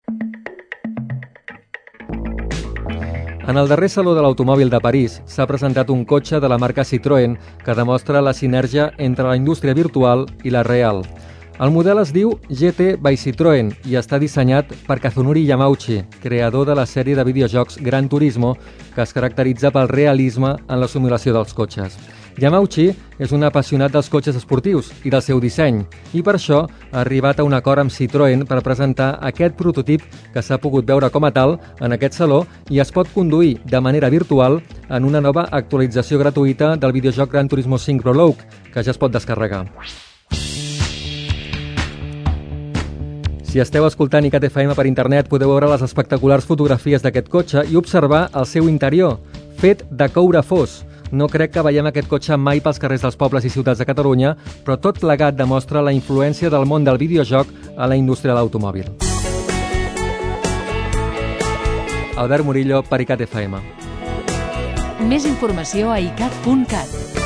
En el darrer Saló de l'Automòbil de París s'ha presentat un cotxe de la marca Citroën que demostra la sinergia entre la indústria virtual i la real. El model es diu GT by Citroën i està dissenyat per Kazunori Yamauchi, creador de la sèrie de videojocs Gran Turismo, que es caracteritza pel realisme en la simulació dels cotxes. Yamauchi és un apassionat dels cotxes esportius i del seu disseny i per això ha arribat a un acord amb Citroën per presentar aquest prototip que s'ha pogut veure com a tal en aquest saló i es pot conduir de manera virtual en una nova actualització gratuïta del videojoc Gran Turismo 5 Prologue, que ja es pot descarregar. Si esteu escoltant ICAT FM per internet, podeu veure les espectaculars fotografies d'aquest cotxe i observar el seu interior, fet de coure fos. No crec que veiem aquest cotxe mai pels carrers dels pobles i ciutats de Catalunya, però tot plegat demostra la influència del món del videojoc a la indústria de l'automòbil. Albert Murillo per ICAT FM. Més informació a icat.cat.